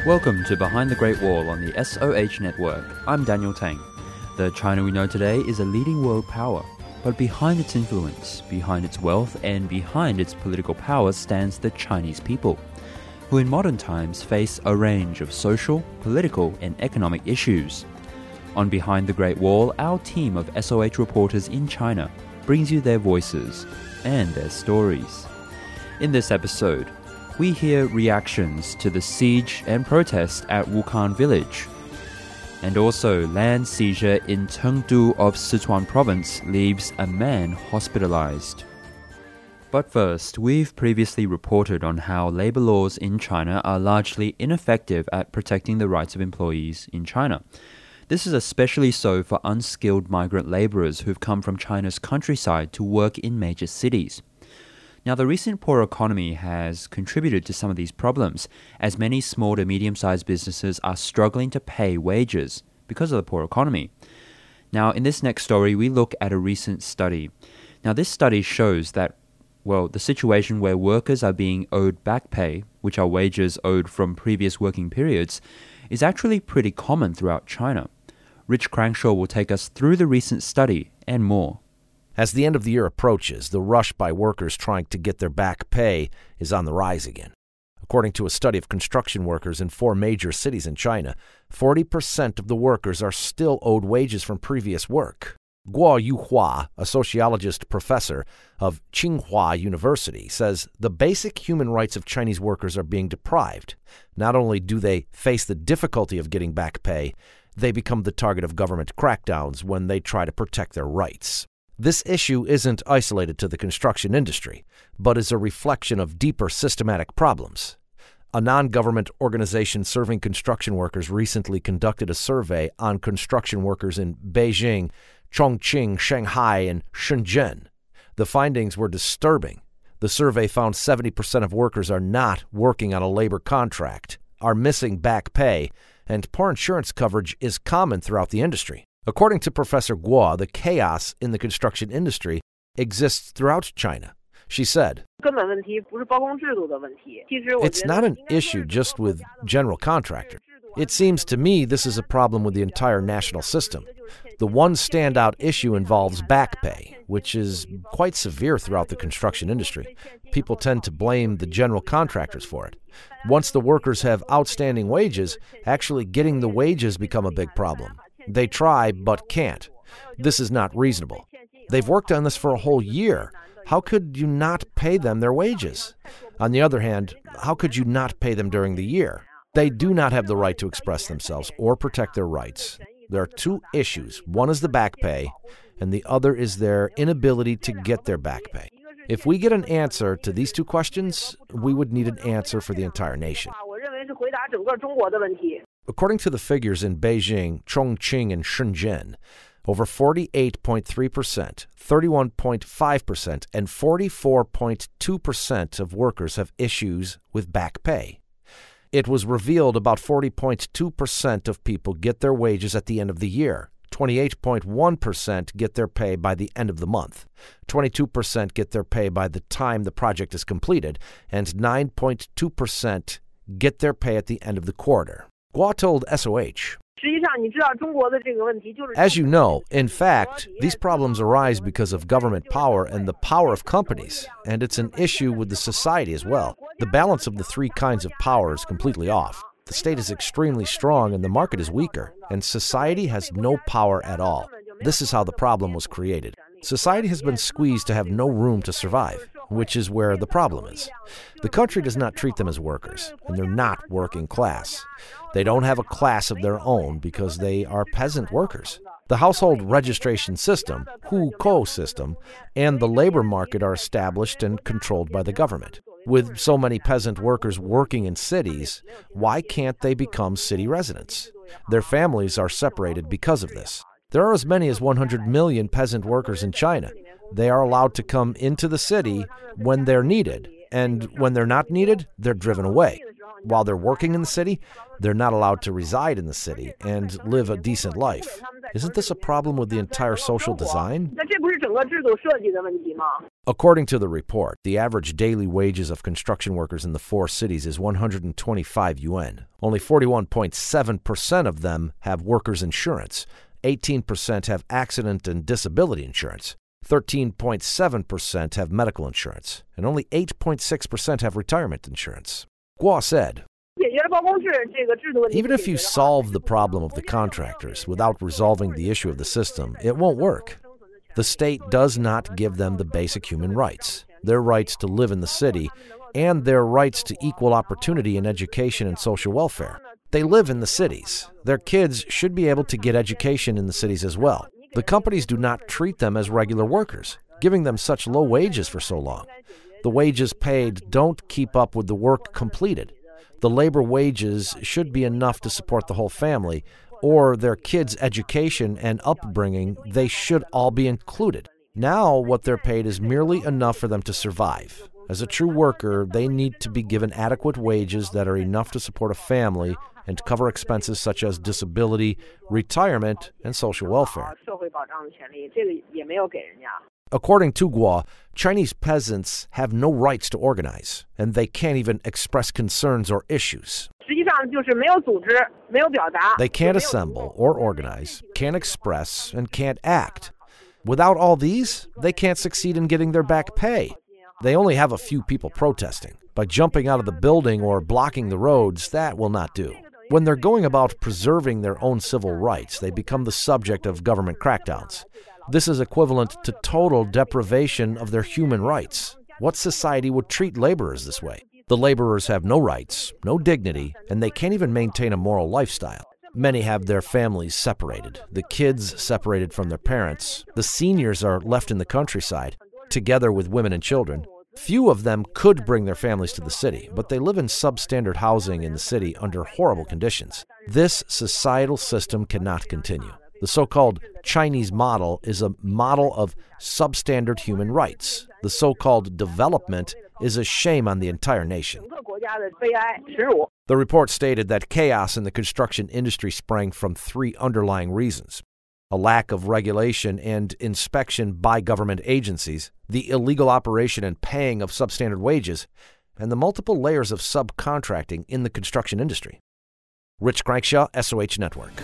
Welcome to Behind the Great Wall on the SOH Network. I'm Daniel Tang. The China we know today is a leading world power. But behind its influence, behind its wealth, and behind its political power stands the Chinese people, who in modern times face a range of social, political, and economic issues. On Behind the Great Wall, our team of SOH reporters in China brings you their voices and their stories. In this episode, we hear reactions to the siege and protest at Wukang Village, and also land seizure in Chengdu of Sichuan province leaves a man hospitalized. But first, we've previously reported on how labor laws in China are largely ineffective at protecting the rights of employees in China. This is especially so for unskilled migrant laborers who've come from China's countryside to work in major cities. Now, the recent poor economy has contributed to some of these problems, as many small to medium-sized businesses are struggling to pay wages because of the poor economy. Now, in this next story, we look at a recent study. Now, this study shows that, the situation where workers are being owed back pay, which are wages owed from previous working periods, is actually pretty common throughout China. Rich Cranshaw will take us through the recent study and more. As the end of the year approaches, the rush by workers trying to get their back pay is on the rise again. According to a study of construction workers in 4 major cities in China, 40% of the workers are still owed wages from previous work. Guo Yuhua, a sociologist professor of Tsinghua University, says the basic human rights of Chinese workers are being deprived. Not only do they face the difficulty of getting back pay, they become the target of government crackdowns when they try to protect their rights. This issue isn't isolated to the construction industry, but is a reflection of deeper systematic problems. A non-government organization serving construction workers recently conducted a survey on construction workers in Beijing, Chongqing, Shanghai, and Shenzhen. The findings were disturbing. The survey found 70% of workers are not working on a labor contract, are missing back pay, and poor insurance coverage is common throughout the industry. According to Professor Guo, the chaos in the construction industry exists throughout China. She said, "It's not an issue just with general contractors. It seems to me this is a problem with the entire national system. The one standout issue involves back pay, which is quite severe throughout the construction industry. People tend to blame the general contractors for it. Once the workers have outstanding wages, actually getting the wages become a big problem. They try, but can't. This is not reasonable. They've worked on this for a whole year. How could you not pay them their wages? On the other hand, how could you not pay them during the year? They do not have the right to express themselves or protect their rights. There are 2 issues. One is the back pay, and the other is their inability to get their back pay. If we get an answer to these 2 questions, we would need an answer for the entire nation." According to the figures in Beijing, Chongqing, and Shenzhen, over 48.3%, 31.5%, and 44.2% of workers have issues with back pay. It was revealed about 40.2% of people get their wages at the end of the year, 28.1% get their pay by the end of the month, 22% get their pay by the time the project is completed, and 9.2% get their pay at the end of the quarter. Guo told SOH, "As you know, in fact, these problems arise because of government power and the power of companies, and it's an issue with the society as well. The balance of the 3 kinds of power is completely off. The state is extremely strong and the market is weaker, and society has no power at all. This is how the problem was created. Society has been squeezed to have no room to survive, which is where the problem is. The country does not treat them as workers, and they're not working class. They don't have a class of their own because they are peasant workers. The household registration system, Hukou system, and the labor market are established and controlled by the government. With so many peasant workers working in cities, why can't they become city residents? Their families are separated because of this. There are as many as 100 million peasant workers in China. They are allowed to come into the city when they're needed, and when they're not needed, they're driven away. while they're working in the city, they're not allowed to reside in the city and live a decent life. Isn't this a problem with the entire social design? According to the report, the average daily wages of construction workers in the 4 cities is 125 yuan. Only 41.7% of them have workers' insurance. 18% have accident and disability insurance. 13.7% have medical insurance. And only 8.6% have retirement insurance. Guo said, even if you solve the problem of the contractors without resolving the issue of the system, it won't work. The state does not give them the basic human rights, their rights to live in the city, and their rights to equal opportunity in education and social welfare. They live in the cities. Their kids should be able to get education in the cities as well. The companies do not treat them as regular workers, giving them such low wages for so long. The wages paid don't keep up with the work completed. The labor wages should be enough to support the whole family, or their kids' education and upbringing, they should all be included. Now what they're paid is merely enough for them to survive. As a true worker, they need to be given adequate wages that are enough to support a family and to cover expenses such as disability, retirement, and social welfare. According to Guo, Chinese peasants have no rights to organize, and they can't even express concerns or issues. They can't assemble or organize, can't express, and can't act. Without all these, they can't succeed in getting their back pay. They only have a few people protesting. By jumping out of the building or blocking the roads, that will not do. When they're going about preserving their own civil rights, they become the subject of government crackdowns. This is equivalent to total deprivation of their human rights. What society would treat laborers this way? The laborers have no rights, no dignity, and they can't even maintain a moral lifestyle. Many have their families separated, the kids separated from their parents. The seniors are left in the countryside, together with women and children. Few of them could bring their families to the city, but they live in substandard housing in the city under horrible conditions. This societal system cannot continue. The so-called Chinese model is a model of substandard human rights. The so-called development is a shame on the entire nation. The report stated that chaos in the construction industry sprang from 3 underlying reasons: a lack of regulation and inspection by government agencies, the illegal operation and paying of substandard wages, and the multiple layers of subcontracting in the construction industry. Rich Crankshaw, SOH Network.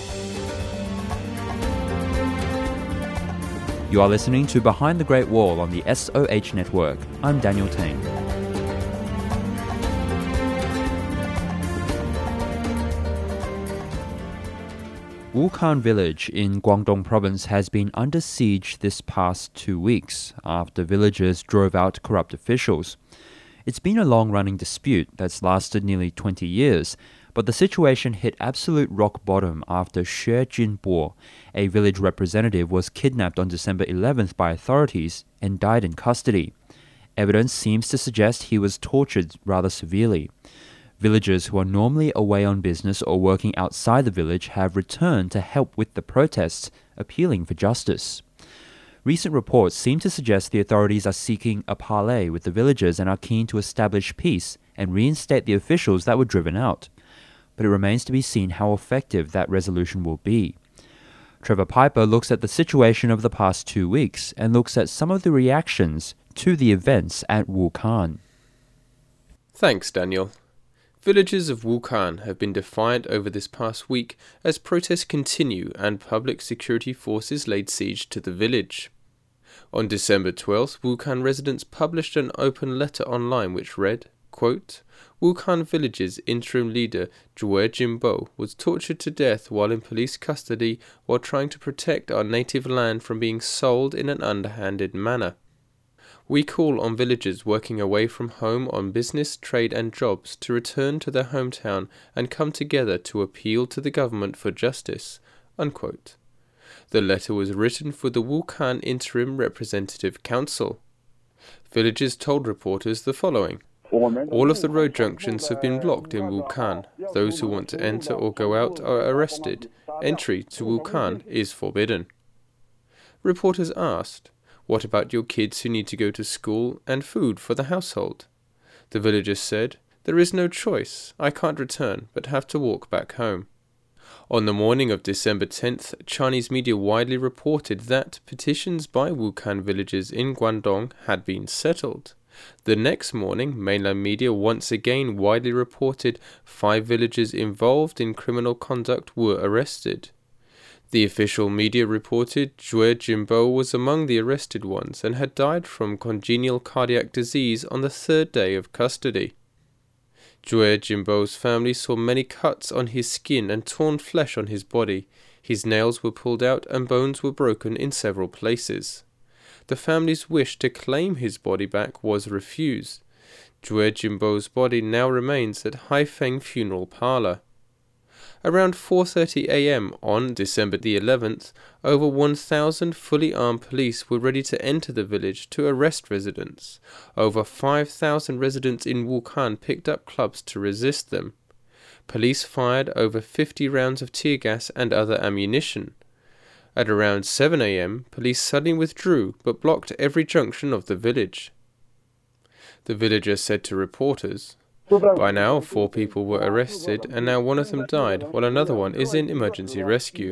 You are listening to Behind the Great Wall on the SOH Network. I'm Daniel Tang. Wukang Village in Guangdong Province has been under siege this past 2 weeks after villagers drove out corrupt officials. It's been a long-running dispute that's lasted nearly 20 years, but the situation hit absolute rock bottom after Xue Jinbo, a village representative, was kidnapped on December 11th by authorities and died in custody. Evidence seems to suggest he was tortured rather severely. Villagers who are normally away on business or working outside the village have returned to help with the protests, appealing for justice. Recent reports seem to suggest the authorities are seeking a parley with the villagers and are keen to establish peace and reinstate the officials that were driven out. But it remains to be seen how effective that resolution will be. Trevor Piper looks at the situation of the past 2 weeks and looks at some of the reactions to the events at Wukang. Thanks, Daniel. Villagers of Wukang have been defiant over this past week as protests continue and public security forces laid siege to the village. On December 12th, Wukang residents published an open letter online which read, quote, Wukang Village's interim leader, Xue Jinbo, was tortured to death while in police custody while trying to protect our native land from being sold in an underhanded manner. We call on villagers working away from home on business, trade and jobs to return to their hometown and come together to appeal to the government for justice. Unquote. The letter was written for the Wukang Interim Representative Council. Villagers told reporters the following. All of the road junctions have been blocked in Wukang. Those who want to enter or go out are arrested. Entry to Wukang is forbidden. Reporters asked, what about your kids who need to go to school and food for the household? The villagers said, There is no choice. I can't return, but have to walk back home. On the morning of December 10th, Chinese media widely reported that petitions by Wukan villagers in Guangdong had been settled. The next morning, mainland media once again widely reported 5 villagers involved in criminal conduct were arrested. The official media reported Zhuo Jinbo was among the arrested ones and had died from congenital cardiac disease on the 3rd day of custody. Zhuo Jinbo's family saw many cuts on his skin and torn flesh on his body. His nails were pulled out and bones were broken in several places. The family's wish to claim his body back was refused. Zhuo Jinbo's body now remains at Haifeng Funeral Parlour. Around 4:30 a.m. on December the 11th, over 1,000 fully armed police were ready to enter the village to arrest residents. Over 5,000 residents in Wukan picked up clubs to resist them. Police fired over 50 rounds of tear gas and other ammunition. At around 7 a.m., police suddenly withdrew but blocked every junction of the village. The villager said to reporters, "By now, 4 people were arrested and now one of them died, while another one is in emergency rescue."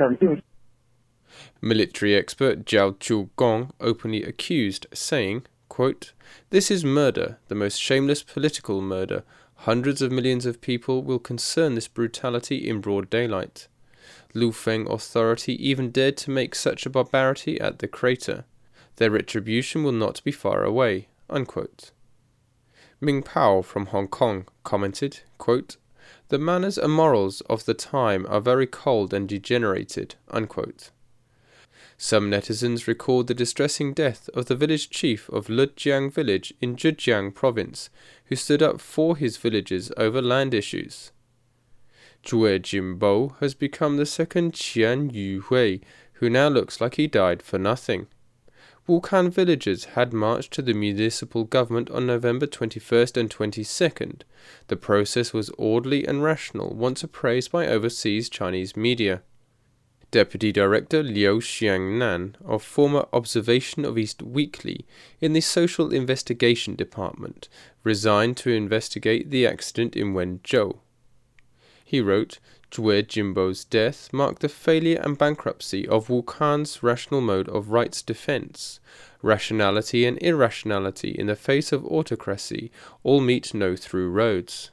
Military expert Zhao Zhugong openly accused, saying, quote, "This is murder, the most shameless political murder. Hundreds of millions of people will concern this brutality in broad daylight. Lufeng authority even dared to make such a barbarity at the crater. Their retribution will not be far away." Unquote. Ming Pao from Hong Kong commented, quote, "The manners and morals of the time are very cold and degenerated." Unquote. Some netizens recalled the distressing death of the village chief of Lujiang village in Zhejiang province, who stood up for his villagers over land issues. Zhuo Jinbo has become the second Qian Yuhui, who now looks like he died for nothing. Wukan villagers had marched to the municipal government on November 21st and 22nd. The process was orderly and rational, once appraised by overseas Chinese media. Deputy Director Liu Xiangnan of former Observation of East Weekly in the Social Investigation Department resigned to investigate the accident in Wenzhou. He wrote, "Zhuo Jinbo's death marked the failure and bankruptcy of Wukan's rational mode of rights defense. Rationality and irrationality in the face of autocracy all meet no through roads."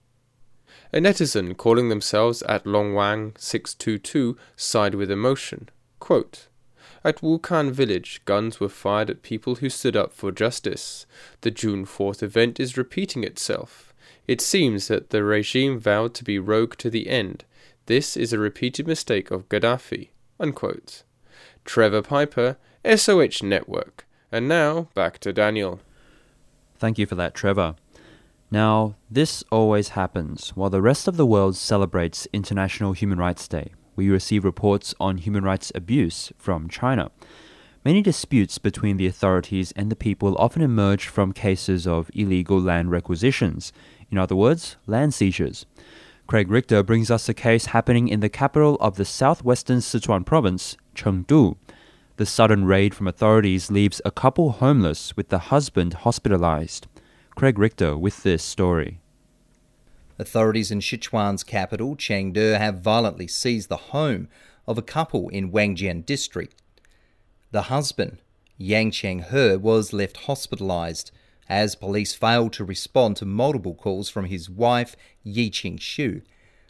A netizen calling themselves at Longwang 622 sighed with emotion. Quote, "At Wukan village, guns were fired at people who stood up for justice. The June 4th event is repeating itself. It seems that the regime vowed to be rogue to the end. This is a repeated mistake of Gaddafi." Unquote. Trevor Piper, SOH Network. And now, back to Daniel. Thank you for that, Trevor. Now, this always happens while the rest of the world celebrates International Human Rights Day. We receive reports on human rights abuse from China. Many disputes between the authorities and the people often emerge from cases of illegal land requisitions. In other words, land seizures. Craig Richter brings us a case happening in the capital of the southwestern Sichuan province, Chengdu. The sudden raid from authorities leaves a couple homeless with the husband hospitalized. Craig Richter with this story. Authorities in Sichuan's capital, Chengdu, have violently seized the home of a couple in Wangjian district. The husband, Yang Cheng-he, was left hospitalized as police failed to respond to multiple calls from his wife, Yi Qing-shu.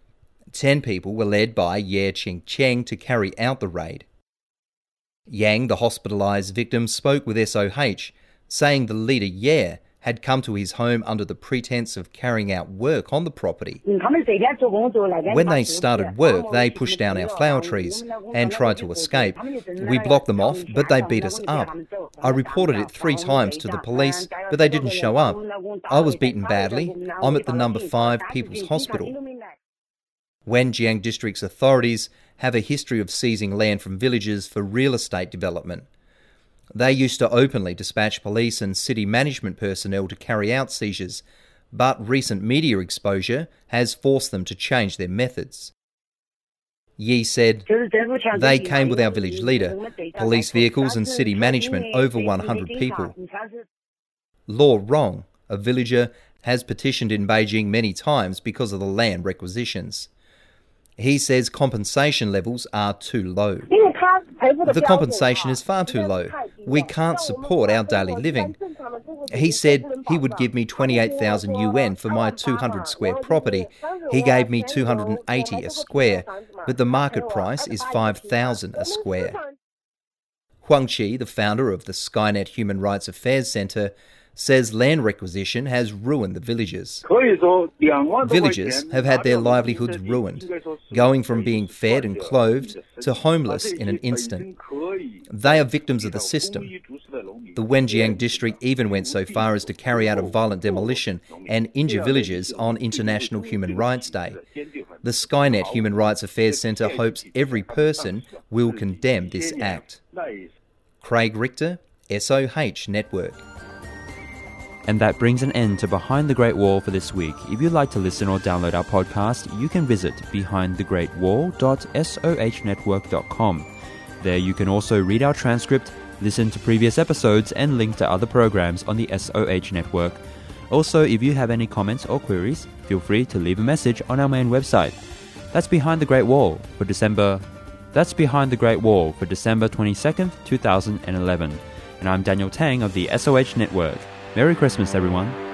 10 people were led by Ye Qing-cheng to carry out the raid. Yang, the hospitalized victim, spoke with SOH, saying the leader Ye had come to his home under the pretense of carrying out work on the property. When they started work, they pushed down our flower trees and tried to escape. We blocked them off, but they beat us up. I reported it 3 times to the police, but they didn't show up. I was beaten badly. I'm at the number 5 People's Hospital. Wenjiang District's authorities have a history of seizing land from villages for real estate development. They used to openly dispatch police and city management personnel to carry out seizures, but recent media exposure has forced them to change their methods. Yi said, "They came with our village leader, police vehicles and city management, over 100 people. Law Rong, a villager, has petitioned in Beijing many times because of the land requisitions. He says compensation levels are too low. The compensation is far too low. We can't support our daily living. He said he would give me 28,000 yuan for my 200 square property. He gave me 280 a square, but the market price is 5,000 a square. Huang Qi, the founder of the Skynet Human Rights Affairs Centre, says land requisition has ruined the villagers. Villagers have had their livelihoods ruined, going from being fed and clothed to homeless in an instant. They are victims of the system. The Wenjiang district even went so far as to carry out a violent demolition and injure villagers on International Human Rights Day. The Skynet Human Rights Affairs Centre hopes every person will condemn this act. Craig Richter, SOH Network. And that brings an end to Behind the Great Wall for this week. If you'd like to listen or download our podcast, you can visit behindthegreatwall.sohnetwork.com. There you can also read our transcript, listen to previous episodes, and link to other programs on the SOH network. Also, if you have any comments or queries, feel free to leave a message on our main website. That's Behind the Great Wall for December 22nd, 2011. And I'm Daniel Tang of the SOH Network. Merry Christmas, everyone.